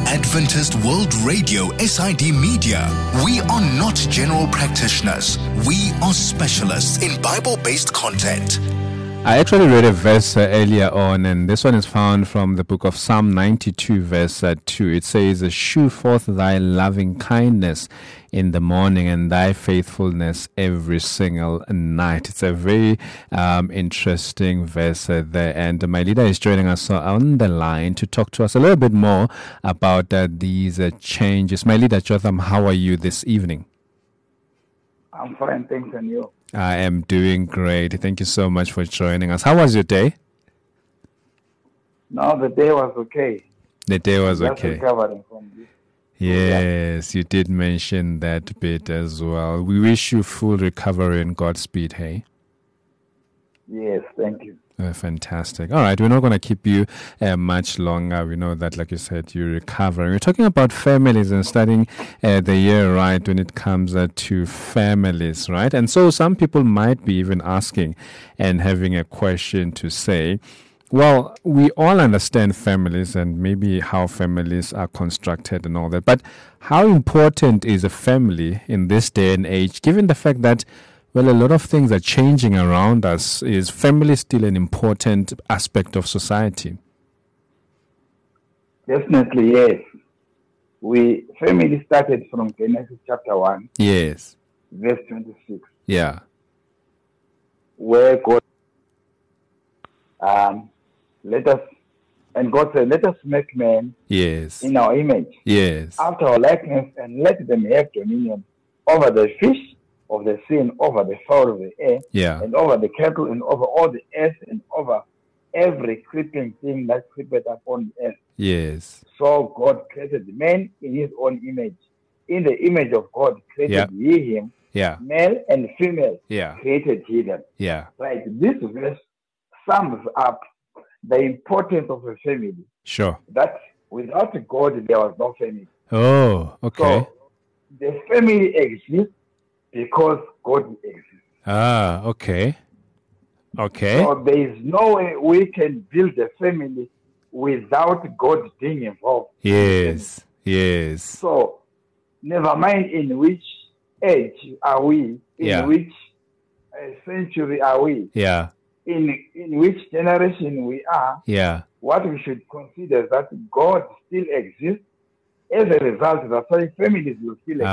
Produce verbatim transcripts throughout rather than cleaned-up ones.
Adventist World Radio, S I D Media. We are not general practitioners. We are specialists in Bible-based content. I actually read a verse uh, earlier on, and this one is found from the book of Psalm ninety-two, verse uh, two. It says, "Shew forth thy loving kindness in the morning and thy faithfulness every single night." It's a very um, interesting verse uh, there. And my leader is joining us on the line to talk to us a little bit more about uh, these uh, changes. My leader, Jotham, how are you this evening? I'm fine, thanks, and you? I am doing great. Thank you so much for joining us. How was your day? No, the day was okay. The day was Just okay. recovering from this. Yes, you did mention that bit as well. We wish you full recovery and Godspeed, hey? Yes, thank you. Uh, fantastic. All right, we're not going to keep you uh, much longer. We know that, like you said, you're recovering. We're talking about families and starting uh, the year right when it comes uh, to families, right? And so some people might be even asking and having a question to say, well, we all understand families and maybe how families are constructed and all that, but how important is a family in this day and age, given the fact that, well, a lot of things are changing around us? Is family still an important aspect of society? Definitely, yes. We family started from Genesis chapter one, Yes. verse twenty-six, Yeah. where God um let us and God said, "Let us make man Yes. in our image, Yes. after our likeness, and let them have dominion over the fish of the sea, and over the fowl of the air, Yeah. and over the cattle, and over all the earth, and over every creeping thing that creepeth upon the earth." Yes. So God created man in his own image. In the image of God created Yeah. he him, Yeah. male and female Yeah. created he them. Yeah. Right. This verse sums up the importance of a family. Sure. That without God there was no family. Oh, okay. So the family exists because God exists. Ah, okay. Okay. So there is no way we can build a family without God being involved. Yes. Yes. So never mind in which age are we, in Yeah. which uh, century are we, Yeah. in in which generation we are, Yeah. what we should consider is that God still exists. As a result, that's why families will still exist.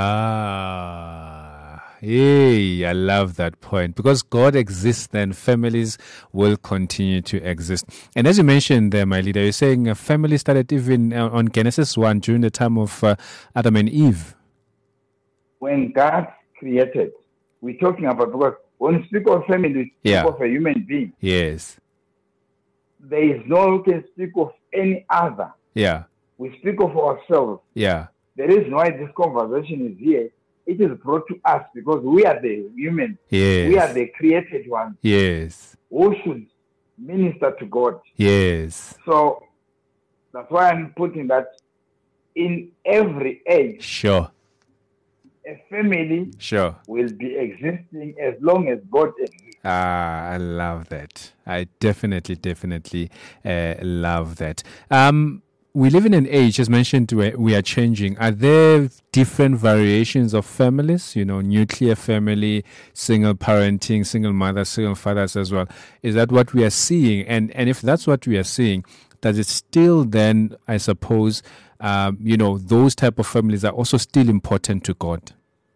Ah, hey, I love that point. Because God exists, then families will continue to exist. And as you mentioned there, my leader, you're saying a family started even uh, on Genesis one during the time of uh, Adam and Eve. When God created, we're talking about, because when we speak of family, we speak Yeah. of a human being. Yes. There is no we can speak of any other. Yeah. We speak of ourselves. Yeah. The reason why this conversation is here, it is brought to us because we are the humans. Yes. We are the created ones Yes. who should minister to God. Yes. So that's why I'm putting that in every age, Sure. a family Sure. will be existing as long as God exists. Ah, I love that. I definitely, definitely uh, love that. Um, we live in an age, as mentioned, where we are changing. Are there different variations of families? You know, nuclear family, single parenting, single mother, single fathers as well. Is that what we are seeing? And and if that's what we are seeing, does it still then, I suppose, um, you know, those type of families are also still important to God?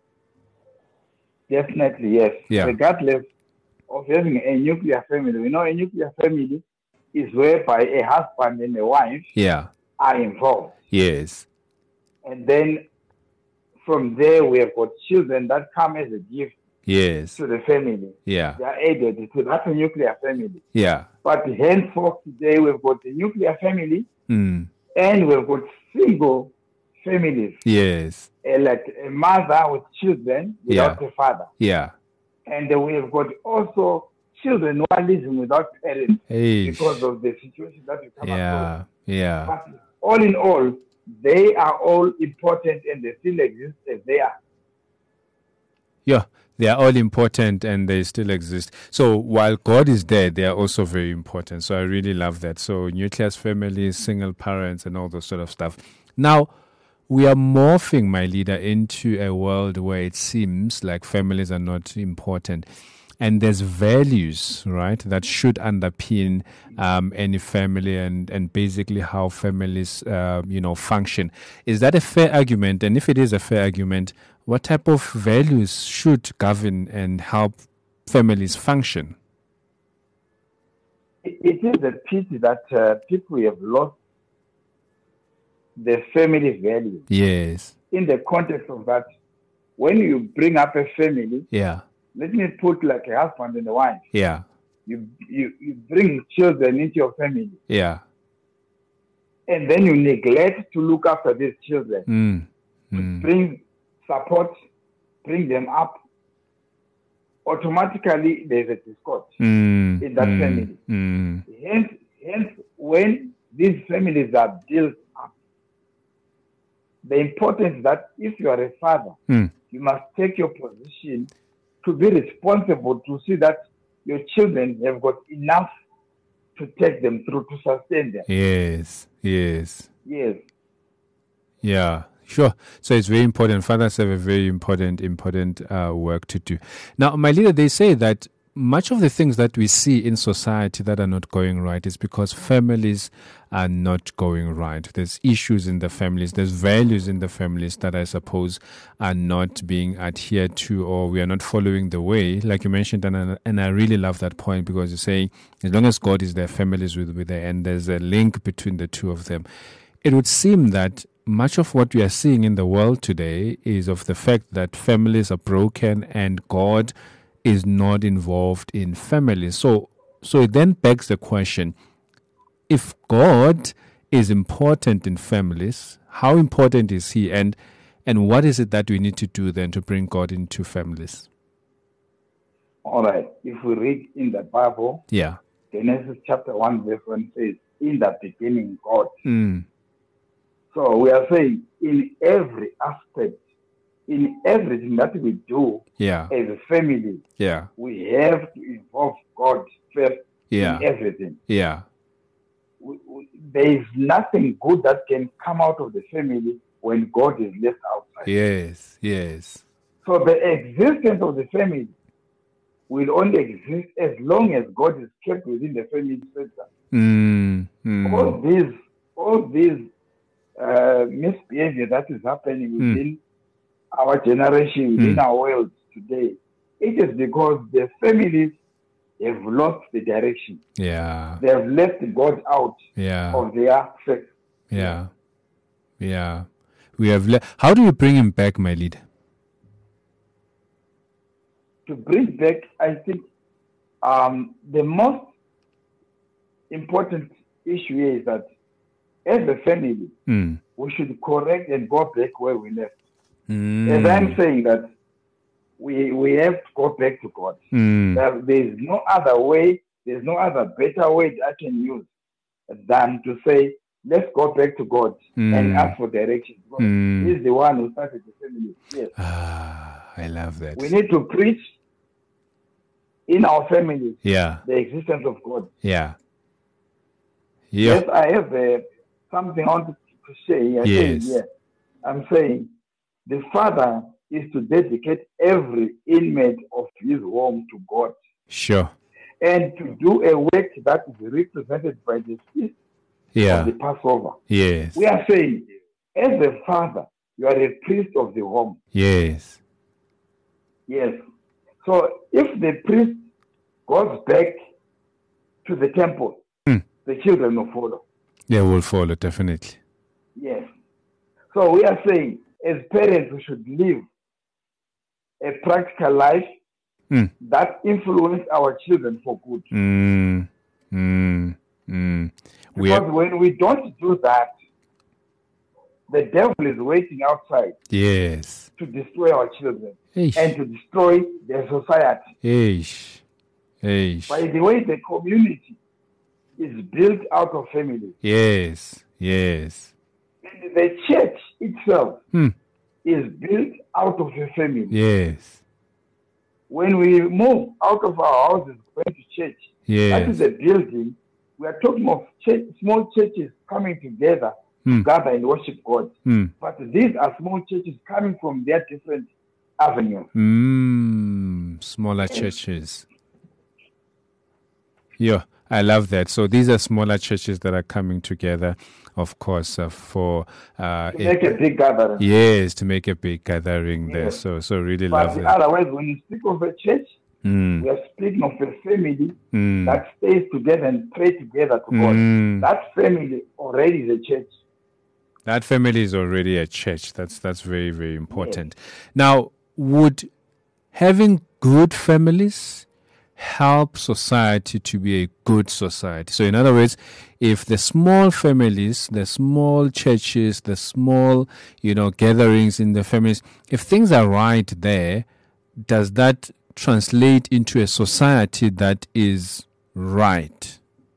Definitely, yes. Yeah. Regardless of having a nuclear family, we know a nuclear family is whereby a husband and a wife Yeah. are involved. Yes. And then from there, we have got children that come as a gift Yes. to the family. Yeah. They are added to that nuclear family. Yeah. But henceforth today, we've got the nuclear family Mm. and we've got single families, Yes. uh, like a mother with children without Yeah. a father. Yeah. And uh, we've got also children who are living without parents Hey. because of the situation that we come across. Yeah. Yeah. But all in all, they are all important and they still exist as they are. Yeah, they are all important and they still exist. So while God is there, they are also very important. So I really love that. So nuclear families, single parents, and all those sort of stuff. Now, we are morphing, my leader, into a world where it seems like families are not important. And there's values, right, that should underpin um, any family and, and basically how families, uh, you know, function. Is that a fair argument? And if it is a fair argument, what type of values should govern and help families function? It, it is a pity that uh, people have lost the family value. Yes. In the context of that, when you bring up a family, yeah. let me put like a husband and a wife. Yeah. You, you you bring children into your family. Yeah. And then you neglect to look after these children. Mm. To Mm. bring support, bring them up. Automatically, there's a discord Mm. in that mm. family. Mm. Hence, hence, when these families are built up, the importance that if you are a father, Mm. you must take your position to be responsible to see that your children have got enough to take them through, to sustain them. Yes. Yes. Yes. Yeah, sure. So it's very important. Fathers have a very important, important uh, work to do. Now, my leader, they say that much of the things that we see in society that are not going right is because families are not going right. There's issues in the families. There's values in the families that I suppose are not being adhered to, or we are not following the way, like you mentioned. And I, and I really love that point, because you're saying as long as God is there, families will be there, and there's a link between the two of them. It would seem that much of what we are seeing in the world today is of the fact that families are broken and God is not involved in families. So, so it then begs the question, if God is important in families, how important is he? And, and what is it that we need to do then to bring God into families? All right. If we read in the Bible, Yeah. Genesis chapter one, verse one says, in the beginning, God. Mm. So we are saying in every aspect, in everything that we do Yeah. as a family, Yeah. we have to involve God first Yeah. in everything. Yeah. We, we, there is nothing good that can come out of the family when God is left outside. Yes. Yes. So the existence of the family will only exist as long as God is kept within the family center. Mm. Mm. All these, all these uh, misbehavior that is happening within mm. our generation, within mm. our world today, it is because the families have lost the direction. Yeah. They have left God out yeah. of their faith. Yeah. Yeah. We have le- How do you bring him back, my leader? To bring back, I think um, the most important issue here is that as a family, mm. we should correct and go back where we left. Mm. As I'm saying that we we have to go back to God. Mm. There, there's no other way, there's no other better way that I can use than to say, let's go back to God mm. and ask for direction. Because mm. He's the one who started the family. Yes. Ah, I love that. We need to preach in our families yeah. the existence of God. Yeah. Yeah. Yes, I have uh, something I want to say. I yes. Say, yeah. I'm saying the father is to dedicate every inmate of his home to God. Sure. And to do a work that is represented by the feast yeah. of the Passover. Yes. We are saying, as a father, you are a priest of the home. Yes. Yes. So if the priest goes back to the temple, mm. the children will follow. They will follow, definitely. Yes. So we are saying, as parents, we should live a practical life mm. that influence our children for good. Mm. Mm. Mm. Because we are... when we don't do that, the devil is waiting outside. Yes. To destroy our children. Eish. And to destroy their society. Eish. Eish. By the way, the community is built out of families. Yes. Yes. And the church itself hmm. is built out of a family. Yes. when we move out of our houses going to church, Yes. that is a building. We are talking of church, small churches coming together Mm. to gather and worship God. Mm. But these are small churches coming from their different avenues. Mm. Smaller churches. Yeah, I love that. So these are smaller churches that are coming together, of course, uh, for uh, To make a big gathering. yes, to make a big gathering there. Yes. So, so really But love that. otherwise, when you speak of a church, Mm. we are speaking of a family Mm. that stays together and pray together to God. Mm. That family already is a church. That family is already a church. That's that's very, very important. Now, would having good families help society to be a good society? So in other words, if the small families, the small churches, the small, you know, gatherings in the families, if things are right there, does that translate into a society that is right?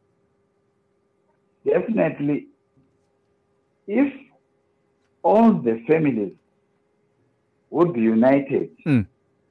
Definitely, if all the families would be united Mm.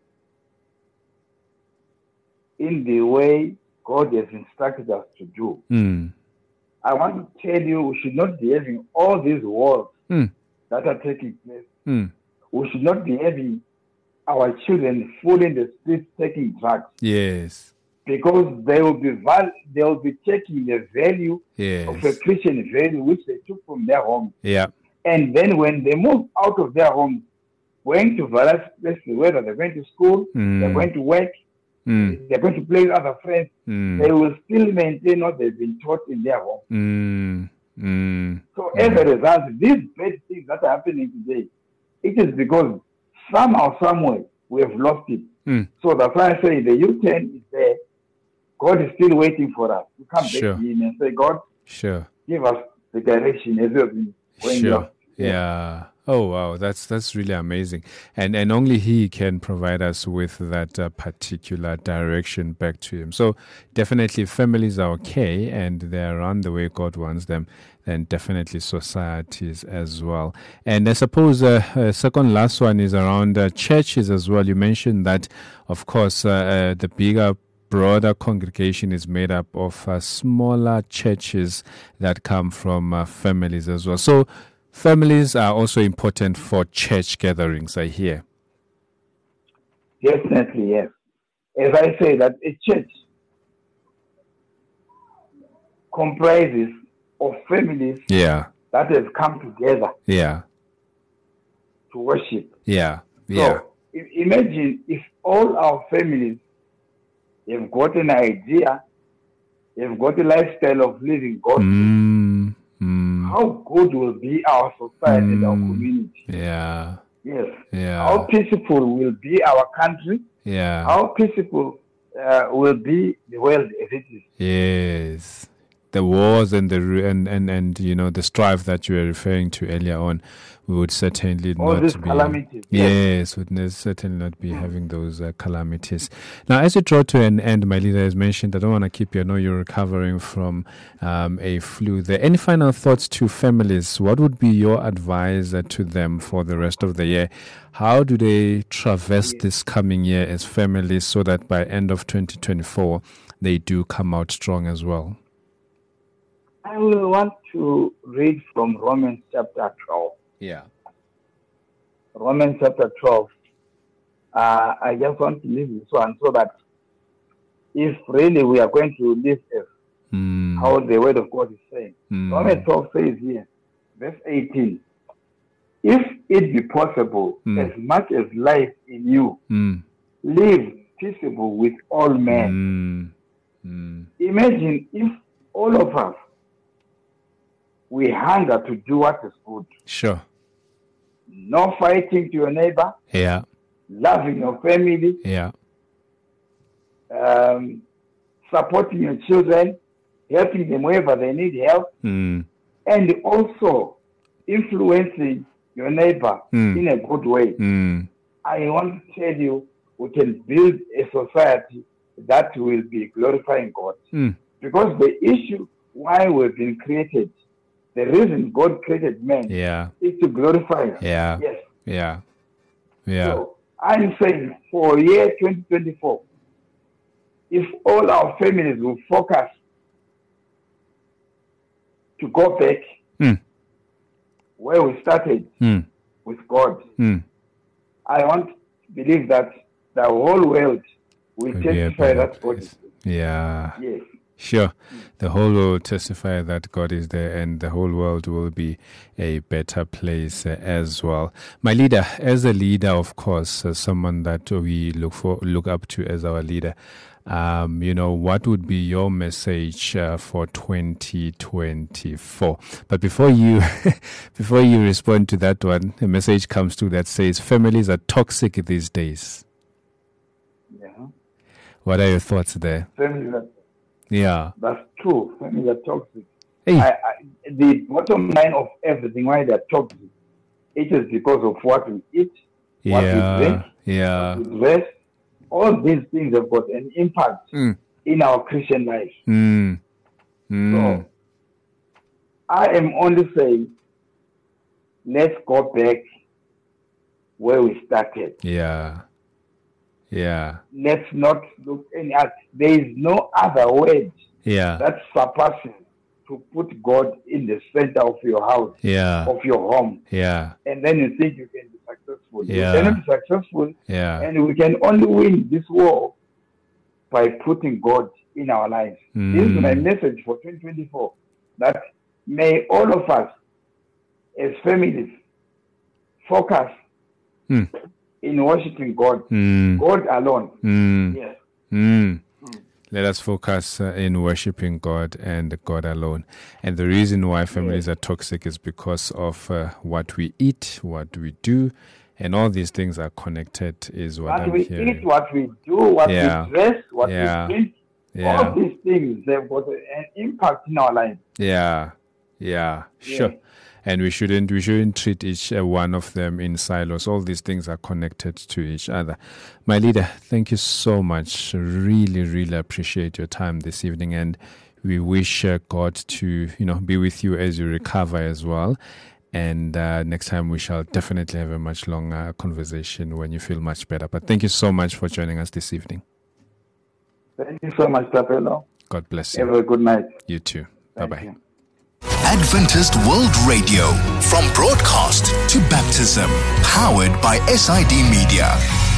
in the way God has instructed us to do, Mm. I want to tell you we should not be having all these wars Mm. that are taking place. Mm. We should not be having our children full in the streets taking drugs, Yes. because they will be val- they will be taking the value of a Yes. Christian value which they took from their home. Yeah. And then when they move out of their homes, going to various places, whether they're going to school, Mm. they're going to work, Mm. they're going to play with other friends, Mm. they will still maintain what they've been taught in their home. Mm. Mm. So as a result, these bad things that are happening today, it is because somehow, somewhere, we have lost it. Mm. So that's why I say the U-turn is there. God is still waiting for us to come Sure. back in and say, God, Sure. give us the direction as we have been going Sure. along. Yeah. Oh wow, that's that's really amazing, and and only He can provide us with that uh, particular direction back to Him. So definitely, if families are okay and they're around the way God wants them, then definitely societies as well. And I suppose uh, uh, second last one is around uh, churches as well. You mentioned that, of course, uh, uh, the bigger broader congregation is made up of uh, smaller churches that come from uh, families as well. So families are also important for church gatherings, I hear. Definitely, yes. As I say, that a church comprises of families Yeah, that have come together yeah, to worship. yeah, yeah. So i- imagine if all our families have got an idea, have got a lifestyle of living God, Mm, mm, how good will be our society and our Mm. community? yeah, Yes. yeah, How peaceful will be our country? yeah. How peaceful uh, will be the world as it is? Yes. The wars and the re- and, and, and you know the strife that you were referring to earlier on, we would certainly All not these be calamities. yes, would ne- certainly not be having those uh, calamities. Now, as you draw to an end, my leader has mentioned, I don't want to keep you. I know you're recovering from um, a flu. There, any final thoughts to families? What would be your advice uh, to them for the rest of the year? How do they traverse this coming year as families, so that by end of twenty twenty-four they do come out strong as well? I will want to read from Romans chapter twelve. Yeah. Romans chapter twelve. Uh, I just want to leave this one so that if really we are going to live as Mm. how the word of God is saying. Mm. Romans twelve says here, verse eighteen, if it be possible, Mm. as much as life in you, Mm. live peaceable with all men. Mm. Mm. Imagine if all of us, we hunger to do what is good. Sure. No fighting to your neighbor, Yeah. loving your family, Yeah. um, supporting your children, helping them wherever they need help, Mm. and also influencing your neighbor Mm. in a good way. Mm. I want to tell you, we can build a society that will be glorifying God. Mm. Because the issue why we've been created, the reason God created man Yeah. is to glorify Him. Yeah. Yes. Yeah. Yeah. So I'm saying for year twenty twenty-four, if all our families will focus to go back mm. where we started Mm. with God, Mm. I want to believe that the whole world will Will be a testify better that God place. is Yeah. yes. Sure. The whole world will testify that God is there, and the whole world will be a better place uh, as well. My leader, as a leader, of course, as someone that we look for, look up to as our leader, um, you know, what would be your message uh, for twenty twenty-four? But before you, before you respond to that one, a message comes through that says families are toxic these days. Yeah. What are your thoughts there? Families are, Yeah. that's true. Families are toxic. Hey. I, I, the bottom line of everything, why they're toxic, it is because of what we eat, what Yeah. we drink, Yeah. what we dress. All these things have got an impact Mm. in our Christian life. Mm. Mm. So I am only saying, let's go back where we started. Yeah. Yeah. Let's not look any other. There is no other word Yeah. that surpasses to put God in the center of your house, Yeah. of your home, Yeah. and then you think you can be successful. Yeah. You cannot be successful, Yeah. and we can only win this war by putting God in our lives. Mm. This is my message for twenty twenty-four, that may all of us as families focus Mm. in worshiping God, Mm. God alone. Mm. Yes. Mm. Mm. Let us focus uh, in worshiping God and God alone. And the reason why families are toxic is because of uh, what we eat, what we do, and all these things are connected, is what What I'm we hearing. eat, what we do, what Yeah. we dress, what Yeah. we drink, Yeah. all these things, they've got an impact in our lives. Yeah, yeah, sure. Yeah. And we shouldn't we shouldn't treat each uh, one of them in silos. All these things are connected to each other. My leader, thank you so much. Really, really appreciate your time this evening, and we wish uh, God to you know be with you as you recover as well. And uh, next time we shall definitely have a much longer conversation when you feel much better. But thank you so much for joining us this evening. Thank you so much, Tapelo. God bless you. Have a good night. You too. Bye Thank bye. you. Adventist World Radio, from broadcast to baptism, powered by S I D Media.